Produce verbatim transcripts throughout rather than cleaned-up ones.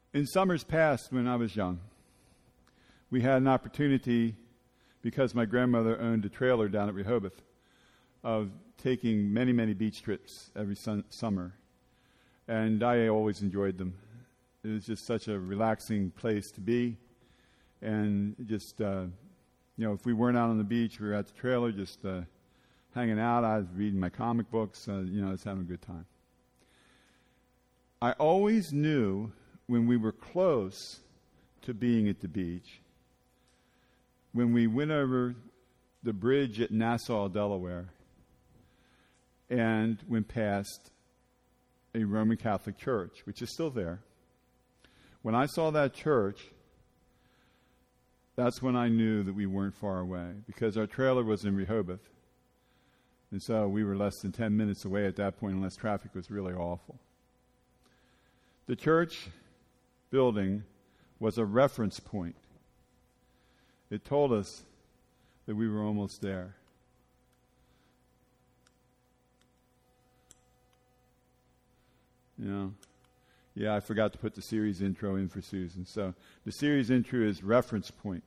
In summers past, when I was young, we had an opportunity, because my grandmother owned a trailer down at Rehoboth, of taking many, many beach trips every sun- summer. And I always enjoyed them. It was just such a relaxing place to be. And just, uh, you know, if we weren't out on the beach, we were at the trailer just uh, hanging out. I was reading my comic books. Uh, you know, I was having a good time. I always knew when we were close to being at the beach, when we went over the bridge at Nassau, Delaware, and went past a Roman Catholic church, which is still there. When I saw that church, that's when I knew that we weren't far away, because our trailer was in Rehoboth. And so we were less than ten minutes away at that point, unless traffic was really awful. The church building was a reference point. It told us that we were almost there. You know, yeah, I forgot to put the series intro in for Susan. So the series intro is reference point.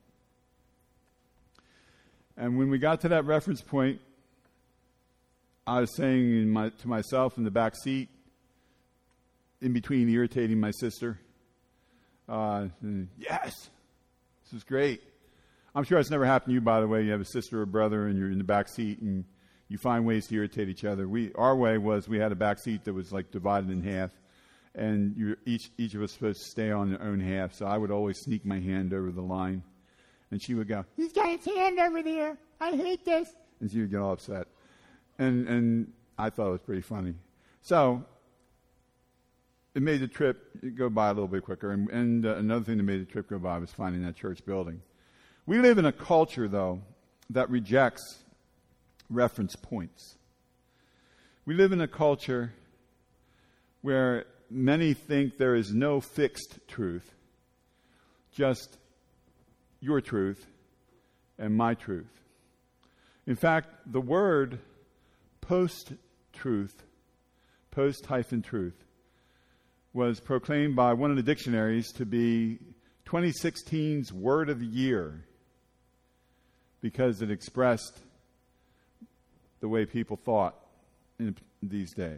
And when we got to that reference point, I was saying in my, to myself in the back seat, in between irritating my sister, uh, yes, this is great. I'm sure it's never happened to you, by the way. You have a sister or brother, and you're in the back seat, and you find ways to irritate each other. We, our way was we had a back seat that was like divided in half, and you, each each of us supposed to stay on their own half. So I would always sneak my hand over the line, and she would go, "He's got his hand over there. I hate this," and she would get all upset. And and I thought it was pretty funny. So it made the trip go by a little bit quicker. And, and uh, another thing that made the trip go by was finding that church building. We live in a culture, though, that rejects reference points. We live in a culture where many think there is no fixed truth, just your truth and my truth. In fact, the word post-truth, post-truth, was proclaimed by one of the dictionaries to be twenty sixteen's word of the year, because it expressed the way people thought in these days.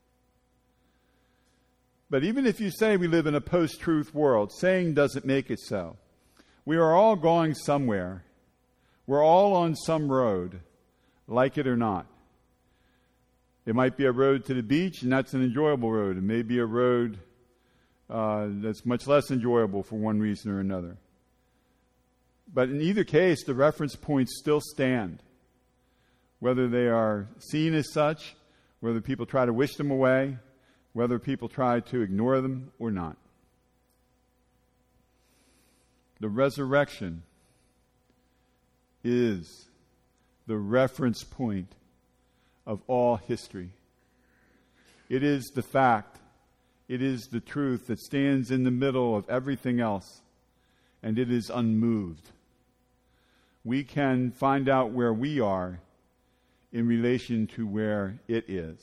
But even if you say we live in a post-truth world, saying doesn't make it so. We are all going somewhere. We're all on some road, like it or not. It might be a road to the beach, and that's an enjoyable road. It may be a road uh, that's much less enjoyable for one reason or another. But in either case, the reference points still stand, whether they are seen as such, whether people try to wish them away, whether people try to ignore them or not. The resurrection is the reference point of all history. It is the fact, it is the truth that stands in the middle of everything else, and it is unmoved. We can find out where we are in relation to where it is,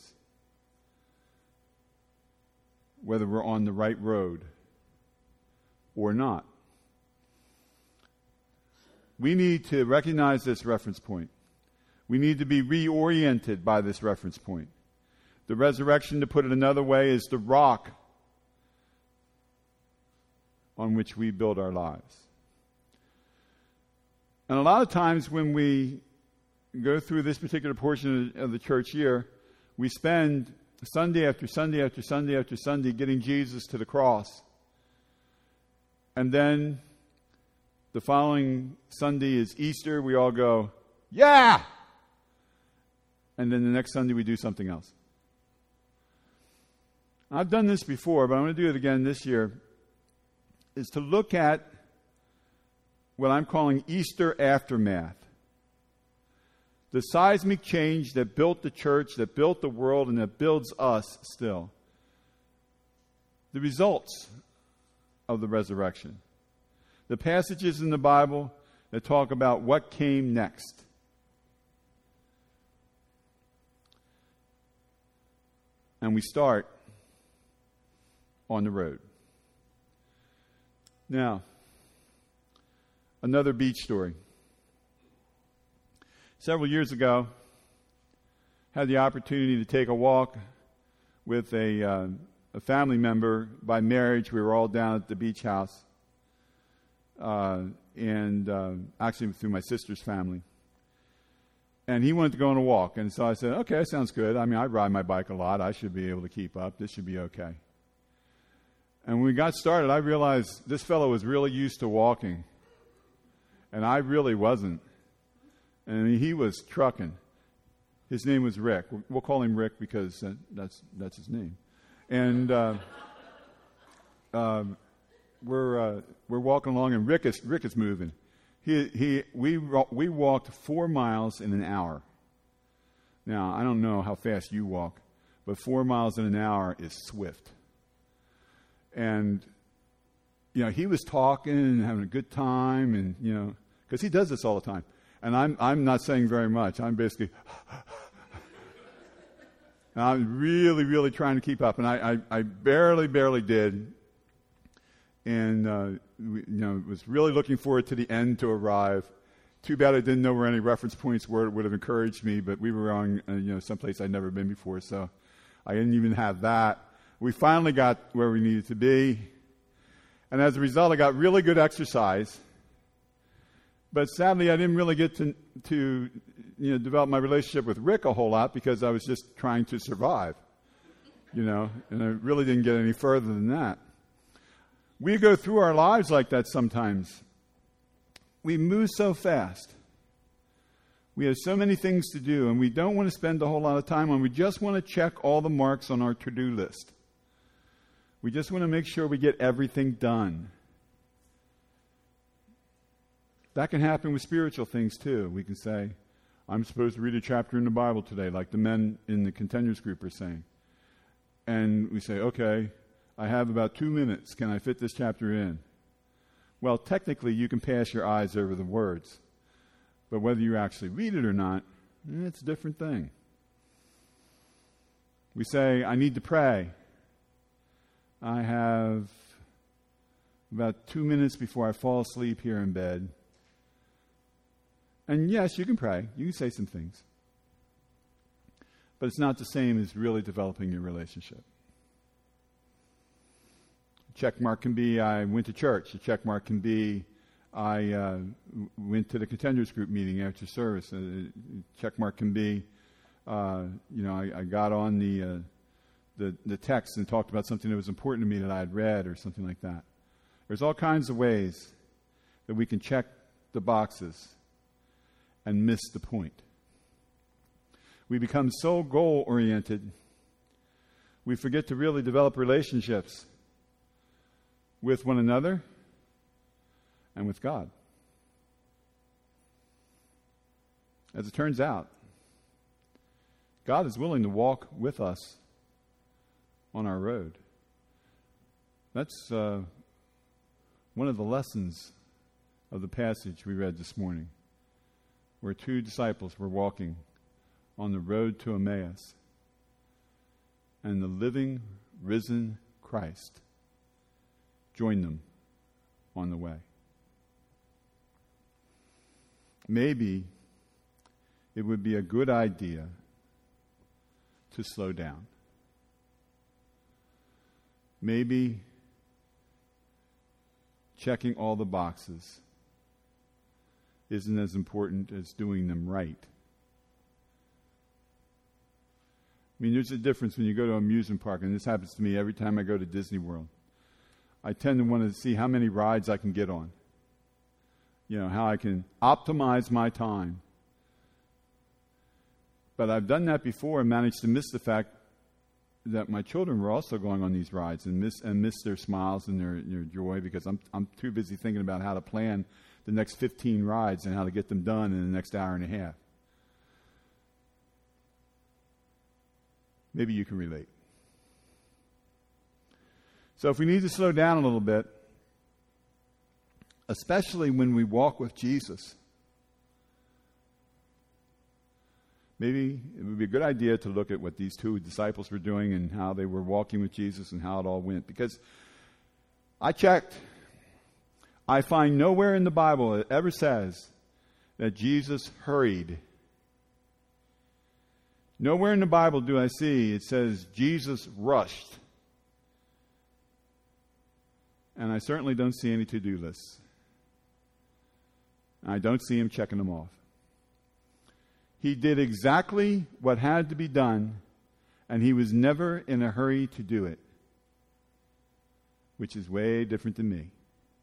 whether we're on the right road or not. We need to recognize this reference point. We need to be reoriented by this reference point. The resurrection, to put it another way, is the rock on which we build our lives. And a lot of times when we go through this particular portion of the church year, we spend Sunday after Sunday after Sunday after Sunday getting Jesus to the cross. And then the following Sunday is Easter. We all go, yeah! And then the next Sunday we do something else. I've done this before, but I'm going to do it again this year, is to look at what I'm calling Easter aftermath. The seismic change that built the church, that built the world, and that builds us still. The results of the resurrection. The passages in the Bible that talk about what came next. And we start on the road. Now, another beach story. Several years ago, had the opportunity to take a walk with a, uh, a family member by marriage. We were all down at the beach house, uh, and uh, actually through my sister's family. And he wanted to go on a walk, and so I said, okay, that sounds good. I mean, I ride my bike a lot. I should be able to keep up. This should be okay. And when we got started, I realized this fellow was really used to walking, and I really wasn't. And he was trucking. His name was Rick. We'll call him Rick because uh, that's that's his name. And uh, uh, we're uh, we're walking along, and Rick is Rick is moving. He he we we walked four miles in an hour. Now I don't know how fast you walk, but four miles in an hour is swift. And you know, he was talking and having a good time, and you know, because he does this all the time. And I'm I'm not saying very much. I'm basically, I'm really, really trying to keep up. And I, I, I barely, barely did. And, uh, we, you know, was really looking forward to the end to arrive. Too bad I didn't know where any reference points were. It would have encouraged me, but we were on, uh, you know, someplace I'd never been before, so I didn't even have that. We finally got where we needed to be. And as a result, I got really good exercise. But sadly, I didn't really get to, to you know, develop my relationship with Rick a whole lot because I was just trying to survive, you know, and I really didn't get any further than that. We go through our lives like that sometimes. We move so fast. We have so many things to do, and we don't want to spend a whole lot of time on. We just want to check all the marks on our to-do list. We just want to make sure we get everything done. That can happen with spiritual things too. We can say, I'm supposed to read a chapter in the Bible today, like the men in the contenders group are saying. And we say, okay, I have about two minutes. Can I fit this chapter in? Well, technically, you can pass your eyes over the words. But whether you actually read it or not, it's a different thing. We say, I need to pray. I have about two minutes before I fall asleep here in bed. And yes, you can pray. You can say some things. But it's not the same as really developing your relationship. A check mark can be, I went to church. A check mark can be, I uh, went to the contenders group meeting after service. A check mark can be, uh, you know, I, I got on the, uh, the the text and talked about something that was important to me that I had read or something like that. There's all kinds of ways that we can check the boxes and miss the point. We become so goal-oriented, we forget to really develop relationships with one another and with God. As it turns out, God is willing to walk with us on our road. That's uh, one of the lessons of the passage we read this morning, where two disciples were walking on the road to Emmaus, and the living, risen Christ joined them on the way. Maybe it would be a good idea to slow down. Maybe checking all the boxes isn't as important as doing them right. I mean, there's a difference when you go to an amusement park, and this happens to me every time I go to Disney World. I tend to want to see how many rides I can get on. You know, how I can optimize my time. But I've done that before and managed to miss the fact that my children were also going on these rides and miss and miss their smiles and their, their joy because I'm I'm too busy thinking about how to plan the next fifteen rides and how to get them done in the next hour and a half. Maybe you can relate. So if we need to slow down a little bit, especially when we walk with Jesus, maybe it would be a good idea to look at what these two disciples were doing and how they were walking with Jesus and how it all went. Because I checked, I find nowhere in the Bible it ever says that Jesus hurried. Nowhere in the Bible do I see it says Jesus rushed. And I certainly don't see any to-do lists. I don't see him checking them off. He did exactly what had to be done, and he was never in a hurry to do it, which is way different than me.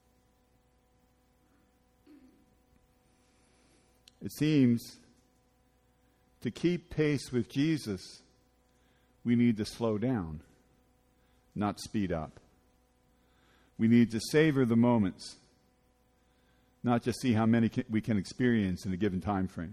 It seems to keep pace with Jesus, we need to slow down, not speed up. We need to savor the moments, not just see how many we can experience in a given time frame.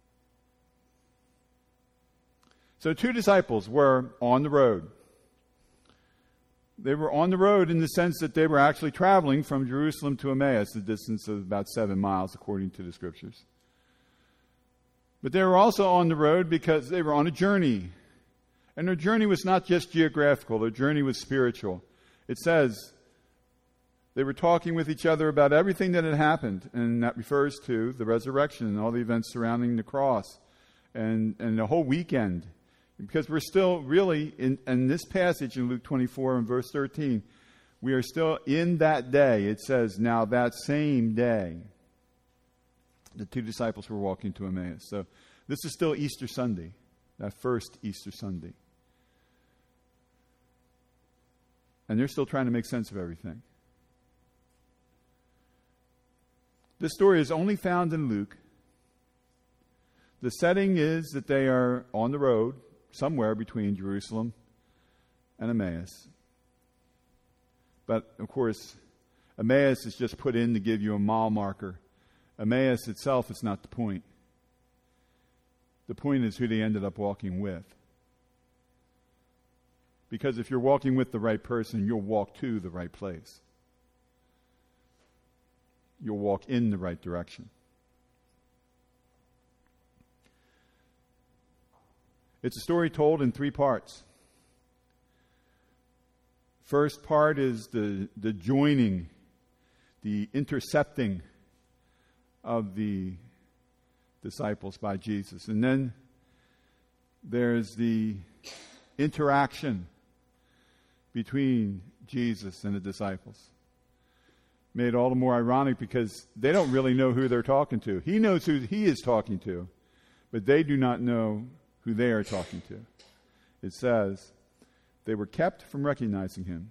So two disciples were on the road. They were on the road in the sense that they were actually traveling from Jerusalem to Emmaus, a distance of about seven miles according to the scriptures. But they were also on the road because they were on a journey. And their journey was not just geographical, their journey was spiritual. It says they were talking with each other about everything that had happened, and that refers to the resurrection and all the events surrounding the cross and, and the whole weekend. Because we're still really, in, in this passage in Luke twenty-four and verse thirteen, we are still in that day. It says, now that same day, the two disciples were walking to Emmaus. So this is still Easter Sunday, that first Easter Sunday. And they're still trying to make sense of everything. This story is only found in Luke. The setting is that they are on the road somewhere between Jerusalem and Emmaus. But, of course, Emmaus is just put in to give you a mile marker. Emmaus itself is not the point. The point is who they ended up walking with. Because if you're walking with the right person, you'll walk to the right place. You'll walk in the right direction. It's a story told in three parts. First part is the, the joining, the intercepting of the disciples by Jesus. And then there's the interaction between Jesus and the disciples. Made all the more ironic because they don't really know who they're talking to. He knows who he is talking to, but they do not know who they are talking to. It says, they were kept from recognizing him.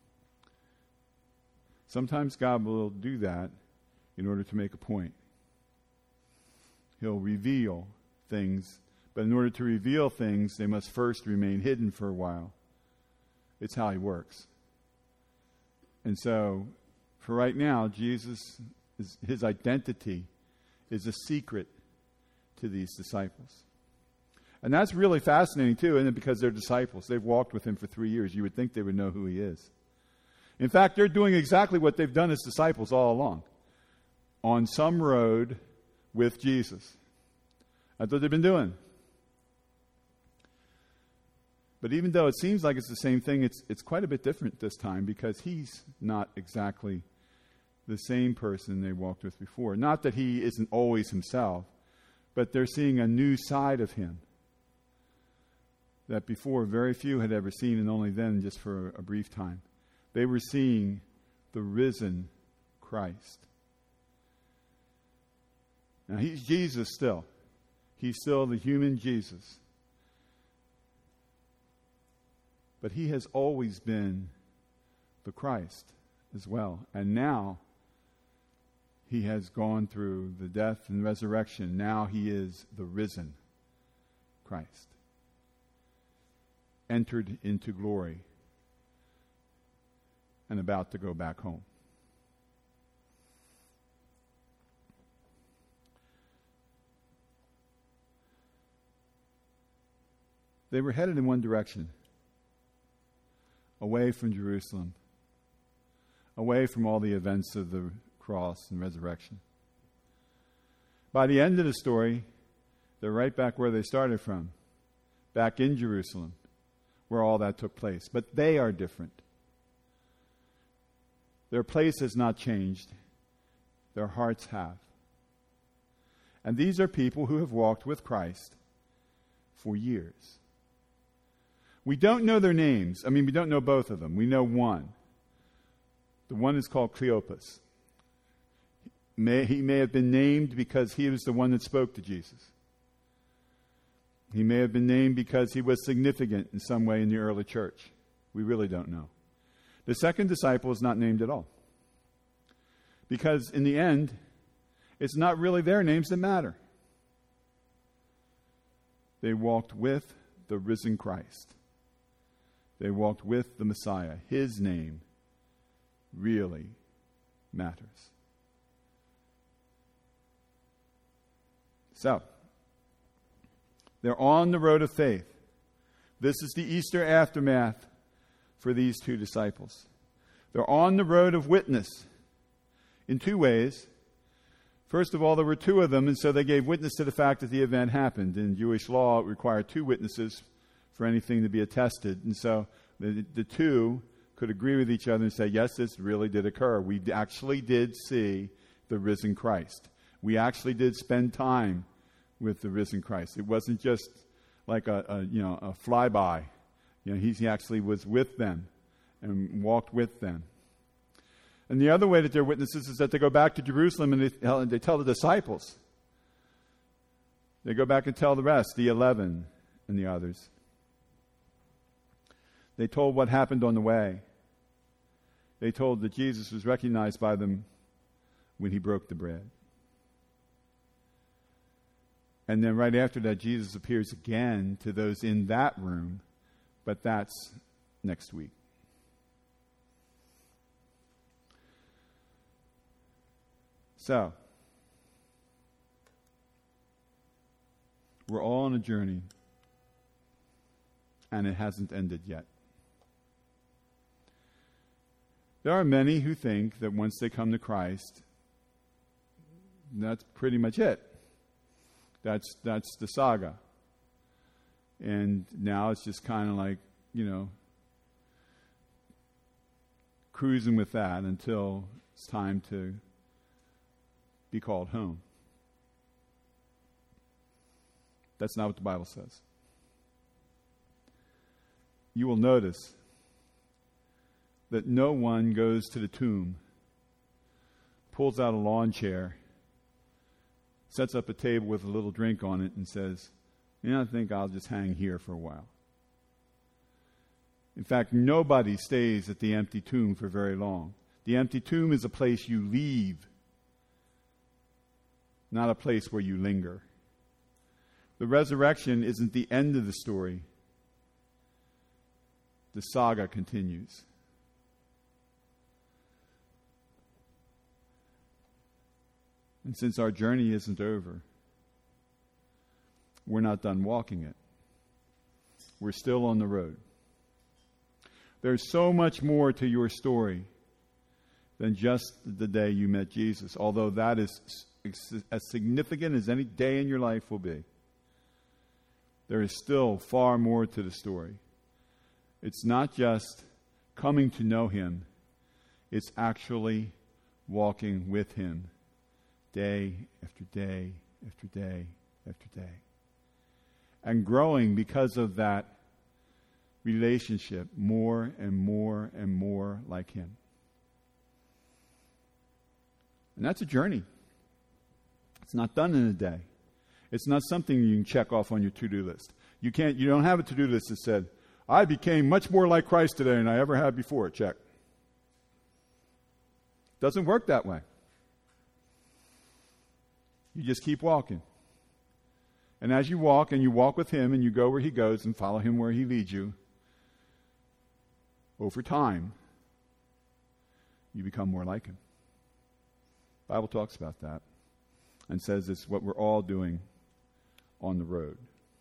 Sometimes God will do that in order to make a point. He'll reveal things, but in order to reveal things, they must first remain hidden for a while. It's how he works. And so, for right now, Jesus, is, his identity is a secret to these disciples. And that's really fascinating, too, isn't it? Because they're disciples. They've walked with him for three years. You would think they would know who he is. In fact, they're doing exactly what they've done as disciples all along. On some road with Jesus. That's what they've been doing. But even though it seems like it's the same thing, it's it's quite a bit different this time because he's not exactly the same person they walked with before. Not that he isn't always himself, but they're seeing a new side of him that before very few had ever seen, and only then just for a brief time. They were seeing the risen Christ. Now, he's Jesus still. He's still the human Jesus. But he has always been the Christ as well. And now he has gone through the death and resurrection. Now he is the risen Christ. Entered into glory and about to go back home. They were headed in one direction, away from Jerusalem, away from all the events of the cross and resurrection. By the end of the story, they're right back where they started from, back in Jerusalem, where all that took place. But they are different. Their place has not changed. Their hearts have. And these are people who have walked with Christ for years. We don't know their names. I mean, we don't know both of them. We know one. The one is called Cleopas. May, he may have been named because he was the one that spoke to Jesus. He may have been named because he was significant in some way in the early church. We really don't know. The second disciple is not named at all. Because in the end, it's not really their names that matter. They walked with the risen Christ. They walked with the Messiah. His name really matters. So, they're on the road of faith. This is the Easter aftermath for these two disciples. They're on the road of witness in two ways. First of all, there were two of them, and so they gave witness to the fact that the event happened. In Jewish law, it required two witnesses for anything to be attested. And so the, the two could agree with each other and say, yes, this really did occur. We actually did see the risen Christ. We actually did spend time with the risen Christ. It wasn't just like a, a you know a flyby. You know, he, he actually was with them and walked with them. And the other way that they're witnesses is that they go back to Jerusalem and they tell, and they tell the disciples. They go back and tell the rest, the eleven and the others. They told what happened on the way. They told that Jesus was recognized by them when he broke the bread. And then right after that, Jesus appears again to those in that room, but that's next week. So, we're all on a journey, and it hasn't ended yet. There are many who think that once they come to Christ, that's pretty much it. That's that's the saga. And now it's just kind of like, you know, cruising with that until it's time to be called home. That's not what the Bible says. You will notice that no one goes to the tomb, pulls out a lawn chair, sets up a table with a little drink on it and says, you know, I think I'll just hang here for a while. In fact, nobody stays at the empty tomb for very long. The empty tomb is a place you leave, not a place where you linger. The resurrection isn't the end of the story. The saga continues. And since our journey isn't over, we're not done walking it. We're still on the road. There's so much more to your story than just the day you met Jesus, although that is as significant as any day in your life will be. There is still far more to the story. It's not just coming to know him. It's actually walking with him day after day after day after day. And growing because of that relationship more and more and more like him. And that's a journey. It's not done in a day. It's not something you can check off on your to-do list. You can't. You don't have a to-do list that said, I became much more like Christ today than I ever had before. Check. Doesn't work that way. You just keep walking. And as you walk, and you walk with him, and you go where he goes, and follow him where he leads you, over time, you become more like him. The Bible talks about that and says it's what we're all doing on the road.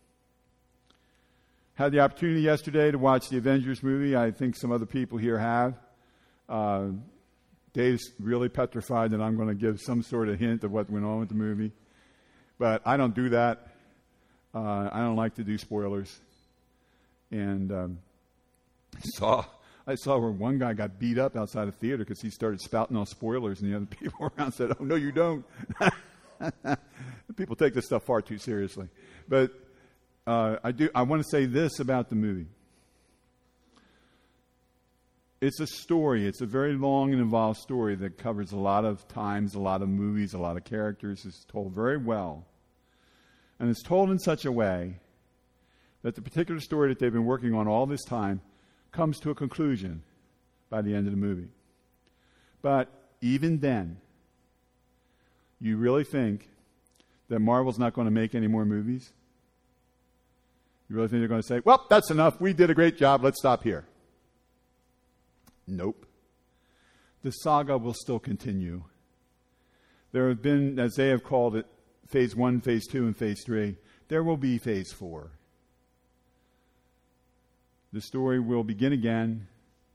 Had the opportunity yesterday to watch the Avengers movie. I think some other people here have. Uh, Dave's really petrified that I'm going to give some sort of hint of what went on with the movie. But I don't do that. Uh, I don't like to do spoilers. And um, I saw I saw where one guy got beat up outside a theater because he started spouting off spoilers, and the other people around said, "Oh, no, you don't." People take this stuff far too seriously. But uh, I do. I want to say this about the movie. It's a story. It's a very long and involved story that covers a lot of times, a lot of movies, a lot of characters. It's told very well. And it's told in such a way that the particular story that they've been working on all this time comes to a conclusion by the end of the movie. But even then, you really think that Marvel's not going to make any more movies? You really think they're going to say, well, that's enough. We did a great job. Let's stop here. Nope. The saga will still continue. There have been, as they have called it, phase one, phase two, and phase three. There will be phase four. The story will begin again.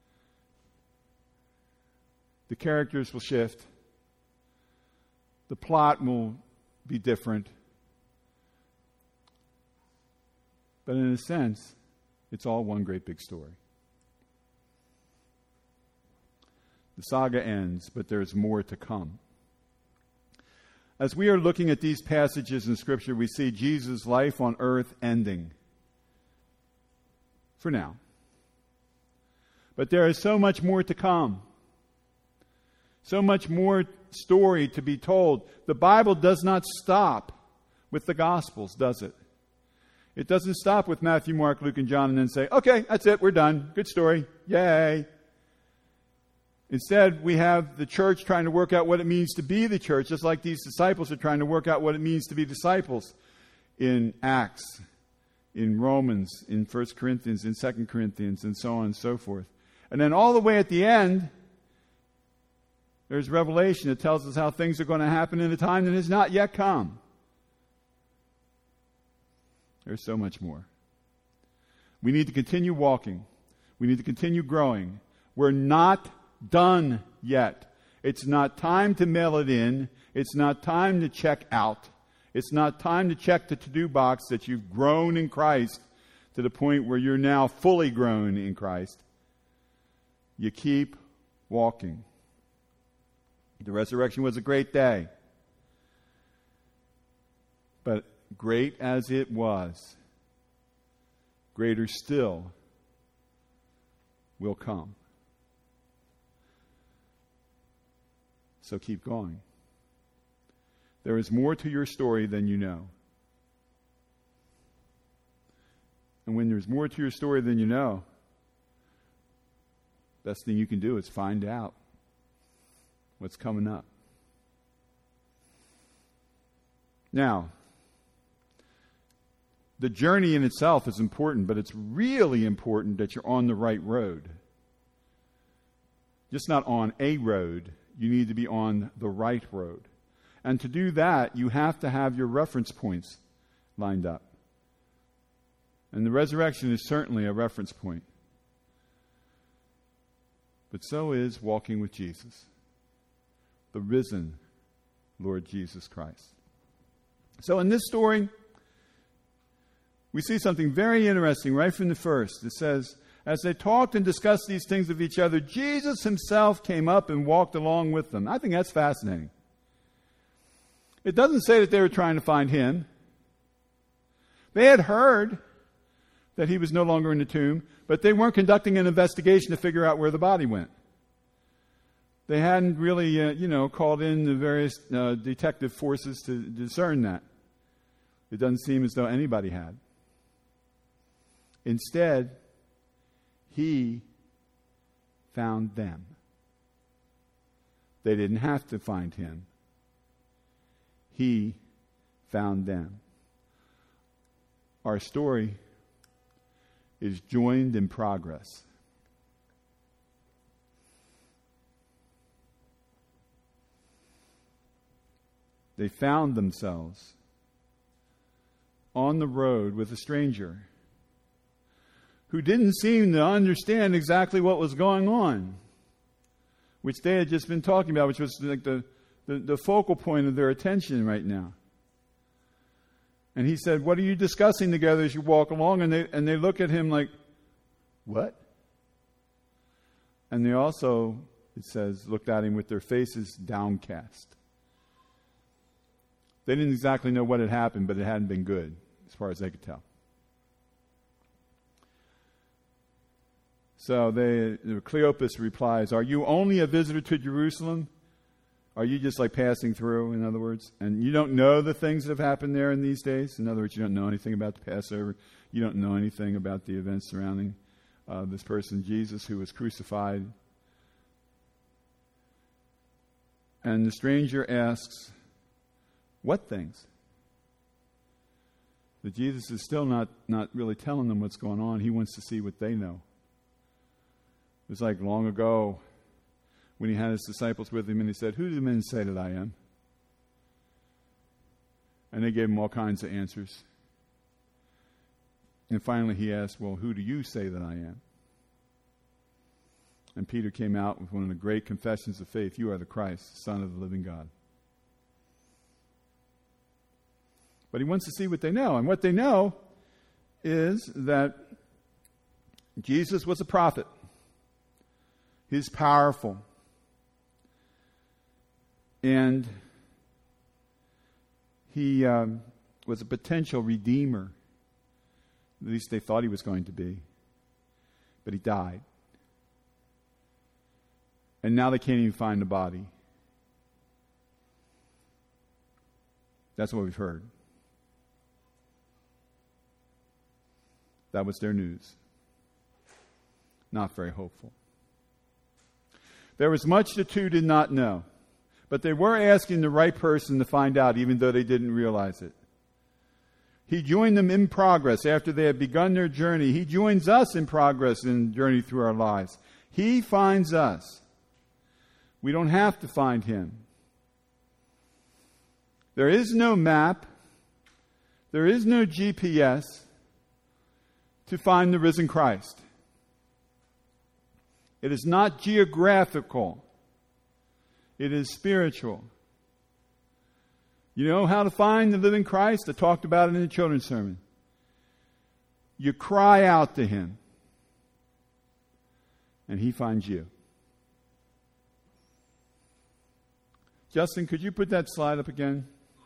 The characters will shift. The plot will be different. But in a sense, it's all one great big story. The saga ends, but there's more to come. As we are looking at these passages in Scripture, we see Jesus' life on earth ending. For now. But there is so much more to come. So much more story to be told. The Bible does not stop with the Gospels, does it? It doesn't stop with Matthew, Mark, Luke, and John and then say, okay, that's it, we're done. Good story. Yay. Instead, we have the church trying to work out what it means to be the church, just like these disciples are trying to work out what it means to be disciples in Acts, in Romans, in First Corinthians, in Second Corinthians, and so on and so forth. And then all the way at the end, there's Revelation that tells us how things are going to happen in a time that has not yet come. There's so much more. We need to continue walking. We need to continue growing. We're not done yet. It's not time to mail it in. It's not time to check out. It's not time to check the to-do box that you've grown in Christ to the point where you're now fully grown in Christ. You keep walking. The resurrection was a great day. But great as it was, greater still will come. So keep going. There is more to your story than you know. And when there's more to your story than you know, best thing you can do is find out what's coming up. Now, the journey in itself is important, but it's really important that you're on the right road. Just not on a road. You need to be on the right road. And to do that, you have to have your reference points lined up. And the resurrection is certainly a reference point. But so is walking with Jesus, the risen Lord Jesus Christ. So in this story, we see something very interesting right from the first. It says, as they talked and discussed these things with each other, Jesus himself came up and walked along with them. I think that's fascinating. It doesn't say that they were trying to find him. They had heard that he was no longer in the tomb, but they weren't conducting an investigation to figure out where the body went. They hadn't really, uh, you know, called in the various uh, detective forces to discern that. It doesn't seem as though anybody had. Instead, he found them. They didn't have to find him. He found them. Our story is joined in progress. They found themselves on the road with a stranger who didn't seem to understand exactly what was going on, which they had just been talking about, which was like the, the, the focal point of their attention right now. And he said, what are you discussing together as you walk along? And they, and they look at him like, what? And they also, it says, looked at him with their faces downcast. They didn't exactly know what had happened, but it hadn't been good, as far as they could tell. So they, Cleopas replies, "Are you only a visitor to Jerusalem? Are you just like passing through, in other words? And you don't know the things that have happened there in these days? In other words, you don't know anything about the Passover. You don't know anything about the events surrounding uh, this person, Jesus, who was crucified." And the stranger asks, "What things?" But Jesus is still not, not really telling them what's going on. He wants to see what they know. It was like long ago when he had his disciples with him and he said, "Who do the men say that I am?" And they gave him all kinds of answers. And finally he asked, "Well, who do you say that I am?" And Peter came out with one of the great confessions of faith: "You are the Christ, Son of the living God." But he wants to see what they know. And what they know is that Jesus was a prophet. He's powerful. And he um, was a potential redeemer. At least they thought he was going to be. But he died. And now they can't even find the body. That's what we've heard. That was their news. Not very hopeful. There was much the two did not know. But they were asking the right person to find out, even though they didn't realize it. He joined them in progress after they had begun their journey. He joins us in progress in the journey through our lives. He finds us. We don't have to find him. There is no map. There is no G P S to find the risen Christ. It is not geographical. It is spiritual. You know how to find the living Christ? I talked about it in the children's sermon. You cry out to him, and he finds you. Justin, could you put that slide up again?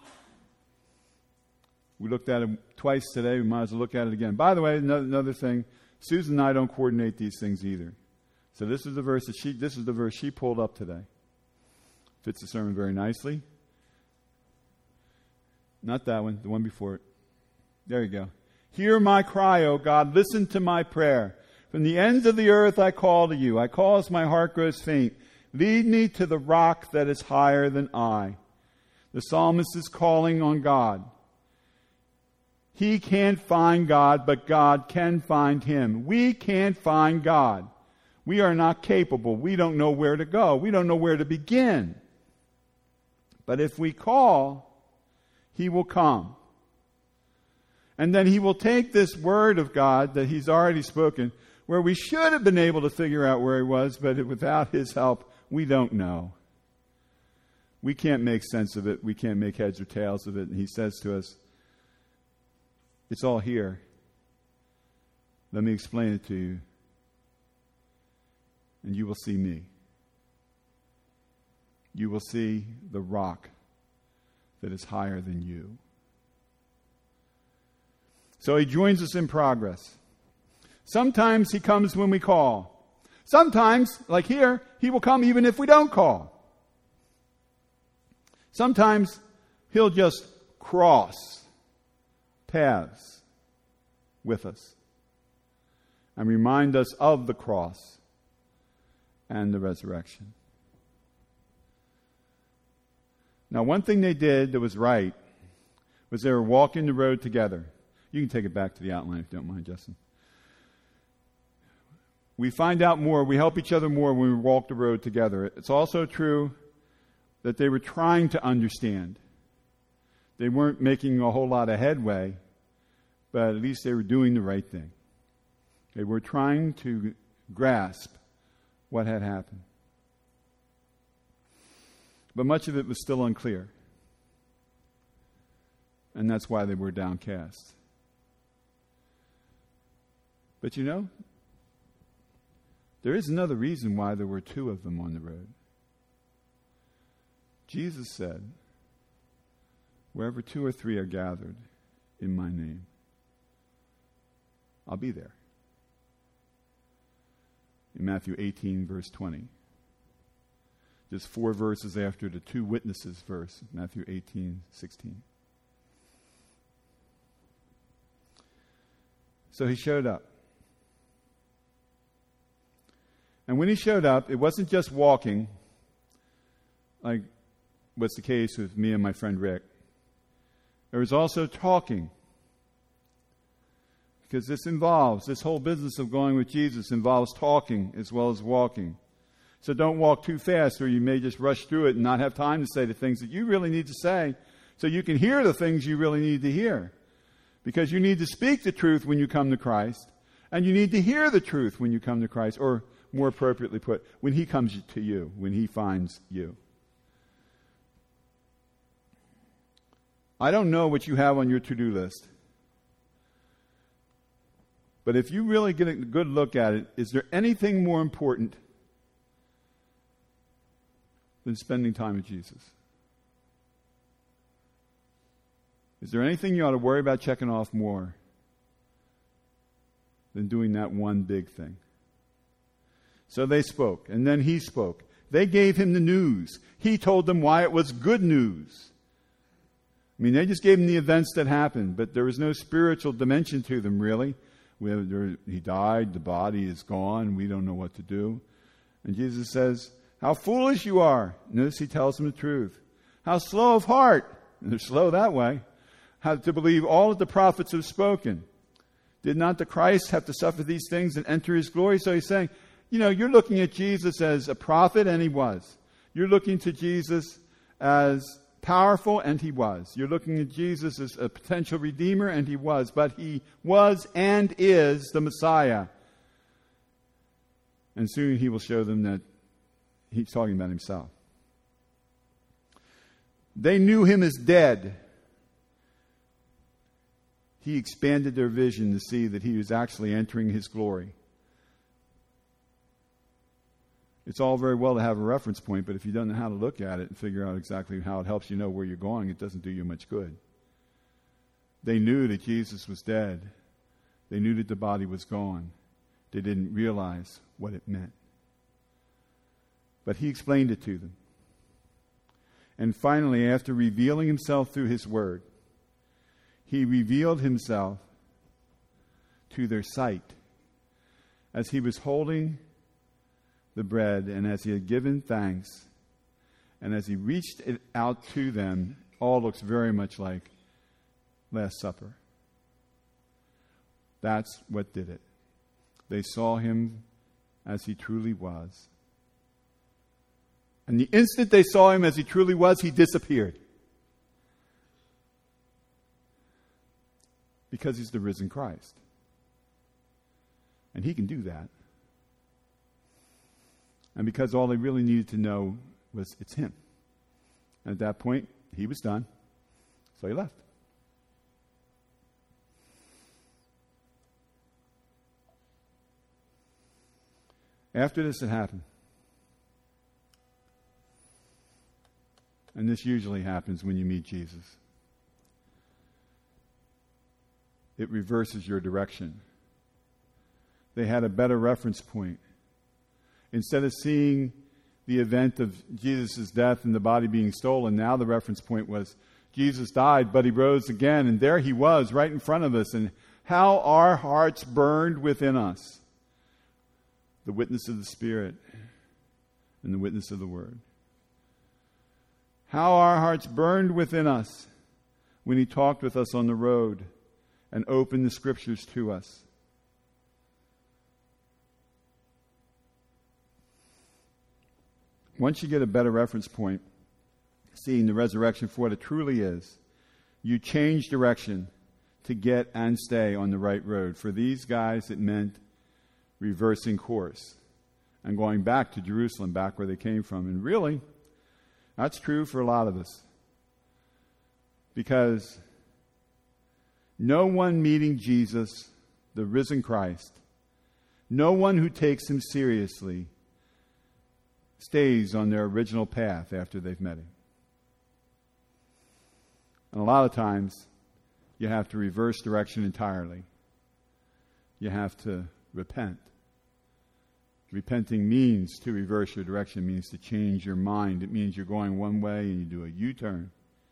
We looked at it twice today. We might as well look at it again. By the way, another, another thing, Susan and I don't coordinate these things either. So this is the verse that she this is the verse she pulled up today. Fits the sermon very nicely. Not that one, the one before it. There you go. "Hear my cry, O God, listen to my prayer. From the ends of the earth I call to you. I call as my heart grows faint. Lead me to the rock that is higher than I." The psalmist is calling on God. He can't find God, but God can find him. We can't find God. We are not capable. We don't know where to go. We don't know where to begin. But if we call, he will come. And then he will take this word of God that he's already spoken, where we should have been able to figure out where he was, but without his help, we don't know. We can't make sense of it. We can't make heads or tails of it. And he says to us, "It's all here. Let me explain it to you. And you will see me. You will see the rock that is higher than you." So he joins us in progress. Sometimes he comes when we call. Sometimes, like here, he will come even if we don't call. Sometimes he'll just cross paths with us and remind us of the cross and the resurrection. Now, one thing they did that was right was they were walking the road together. You can take it back to the outline if you don't mind, Justin. We find out more, we help each other more when we walk the road together. It's also true that they were trying to understand. They weren't making a whole lot of headway, but at least they were doing the right thing. They were trying to grasp what had happened. But much of it was still unclear. And that's why they were downcast. But you know, There is another reason why there were two of them on the road. Jesus said, wherever two or three are gathered in my name, I'll be there. In Matthew eighteen, verse twenty. Just four verses after the two witnesses verse, Matthew eighteen, sixteen. So he showed up. And when he showed up, it wasn't just walking, like what's the case with me and my friend Rick. There was also talking. Because this involves, this whole business of going with Jesus involves talking as well as walking. So don't walk too fast or you may just rush through it and not have time to say the things that you really need to say so you can hear the things you really need to hear. Because you need to speak the truth when you come to Christ, and you need to hear the truth when you come to Christ, or more appropriately put, when he comes to you, when he finds you. I don't know what you have on your to-do list. But if you really get a good look at it, is there anything more important than spending time with Jesus? Is there anything you ought to worry about checking off more than doing that one big thing? So they spoke, and then he spoke. They gave him the news. He told them why it was good news. I mean, they just gave him the events that happened, but there was no spiritual dimension to them, really. We have, there, he died, the body is gone, we don't know what to do. And Jesus says, how foolish you are. Notice he tells them the truth. How slow of heart. And they're slow that way. How to believe all that the prophets have spoken. Did not the Christ have to suffer these things and enter his glory? So he's saying, you know, you're looking at Jesus as a prophet, and he was. You're looking to Jesus as powerful, and he was. You're looking at Jesus as a potential redeemer, and he was. But he was and is the Messiah. And soon he will show them that he's talking about himself. They knew him as dead. He expanded their vision to see that he was actually entering his glory. It's all very well to have a reference point, but if you don't know how to look at it and figure out exactly how it helps you know where you're going, it doesn't do you much good. They knew that Jesus was dead. They knew that the body was gone. They didn't realize what it meant. But he explained it to them. And finally, after revealing himself through his word, he revealed himself to their sight as he was holding the bread and as he had given thanks and as he reached it out to them. All looks very much like Last Supper. That's what did it. They saw him as he truly was. And the instant they saw him as he truly was, he disappeared. Because he's the risen Christ. And he can do that. And because all they really needed to know was it's him. And at that point, he was done. So he left. After this had happened, and this usually happens when you meet Jesus, it reverses your direction. They had a better reference point. Instead of seeing the event of Jesus' death and the body being stolen, now the reference point was Jesus died, but he rose again, and there he was right in front of us. And how our hearts burned within us. The witness of the Spirit and the witness of the Word. How our hearts burned within us when he talked with us on the road and opened the Scriptures to us. Once you get a better reference point, seeing the resurrection for what it truly is, you change direction to get and stay on the right road. For these guys, it meant reversing course and going back to Jerusalem, back where they came from. And really, that's true for a lot of us. Because no one meeting Jesus, the risen Christ, No one who takes him seriously stays on their original path after they've met him. And a lot of times, you have to reverse direction entirely. You have to repent. Repenting means to reverse your direction, means to change your mind. It means you're going one way and you do a U-turn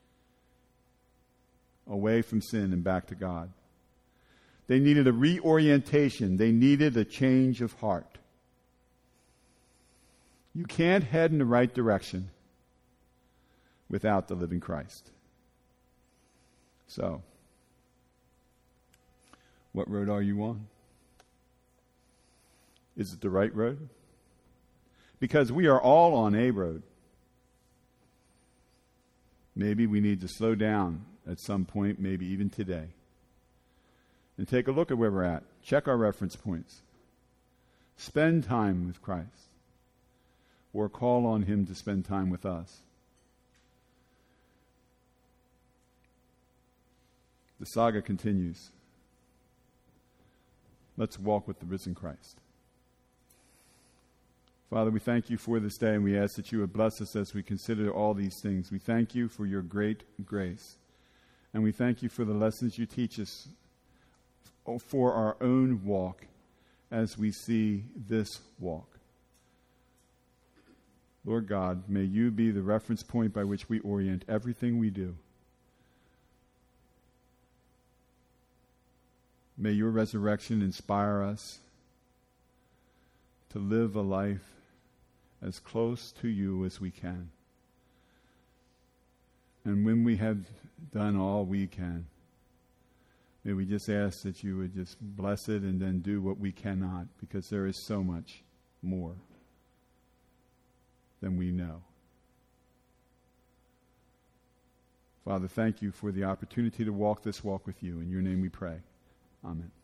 away from sin and back to God. They needed a reorientation. They needed a change of heart. You can't head in the right direction without the living Christ. So, what road are you on? Is it the right road? Because we are all on a road. Maybe we need to slow down at some point, maybe even today, and take a look at where we're at. Check our reference points. Spend time with Christ, or call on Him to spend time with us. The saga continues. Let's walk with the risen Christ. Father, we thank you for this day, and we ask that you would bless us as we consider all these things. We thank you for your great grace, and we thank you for the lessons you teach us for our own walk as we see this walk. Lord God, may you be the reference point by which we orient everything we do. May your resurrection inspire us to live a life as close to you as we can. And when we have done all we can, may we just ask that you would just bless it and then do what we cannot, because there is so much more than we know. Father, thank you for the opportunity to walk this walk with you. In your name we pray. Amen.